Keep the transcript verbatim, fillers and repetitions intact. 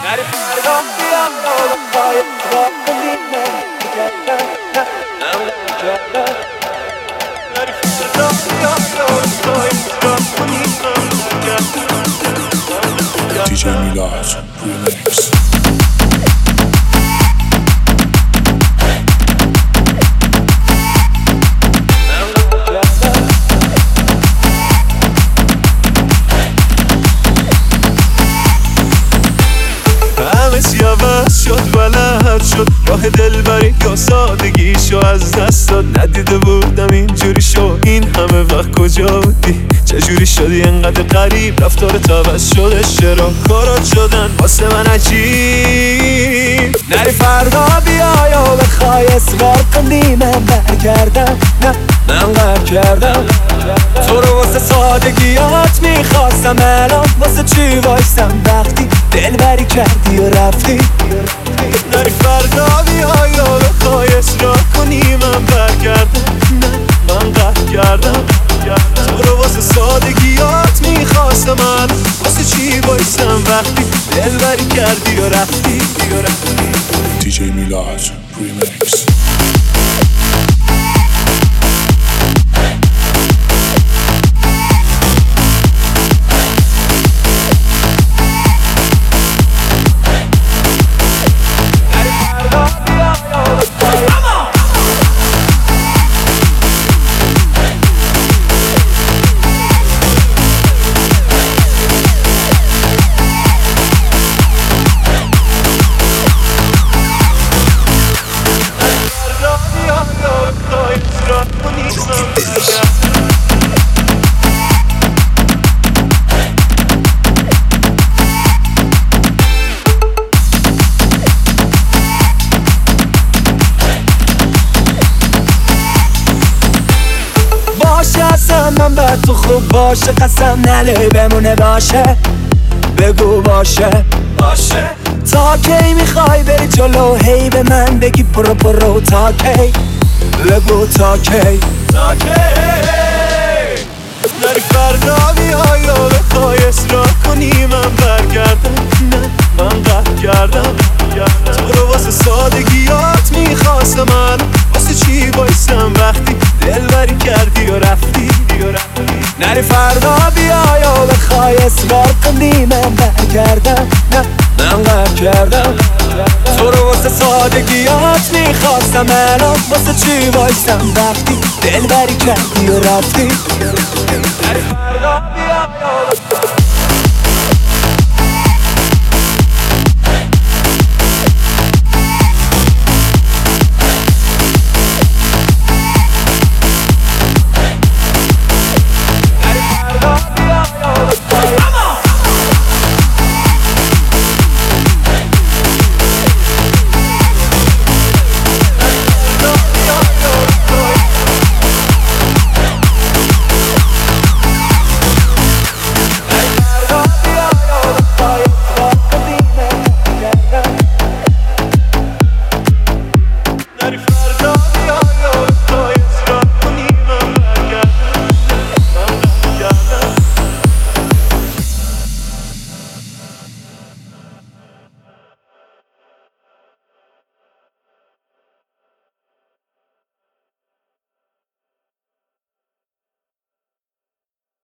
نری فردا بیام پای با کنیم نری فردا بیام پای با کنیم دی جی میلاد ریمیکس. عوض شد بلد شد راه دلبری یا سادگیشو از دست داد. ندیده بودم اینجوری شو این همه وقت کجا بودی؟ چجوری شدی انقدر غریب؟ رفتارت عوض شده چرا کارات شدن واسه من عجیب؟ نری فردا بیا یا بخوای اصرار کنی من برگردم. نه من قهر کردم تو رو واسه سادگیات میخواستم، الان واسه چی وایستم وقتی دلبری کردی و رفتی؟ نری فردا بیا یا بخوای اصرار کنی من برگردم. نه من قهر کردم تو رو واسه سادگیات میخواستم، الان واسه چی وایستم وقتی دلبری کردی و رفتی؟ دی جی میلاد ریمیکس. باشه اصلا من بر تو خوب باشه، قسم نلی بمونه باشه، بگو باشه باشه. تا کی میخوای بری جلو هی به من بگی برو برو؟ تا کی بگو تا کی تا کی؟ نری فردا بیا یا بخوای اصرار کنی من برگردم. نه من قهر کردم تو رو واسه سادگیات میخواستم، من واسه چی بایستم وقتی دلبری کردی و رفتی؟ نری فردا بیا یا بخوای اصرار کنی من برگردم. نه من قهر کردم تو رو واسه سادگیات میخواستم، الان واسه چی وایستم وقتی دلبری کردی و رفتی؟ نری فردا بیا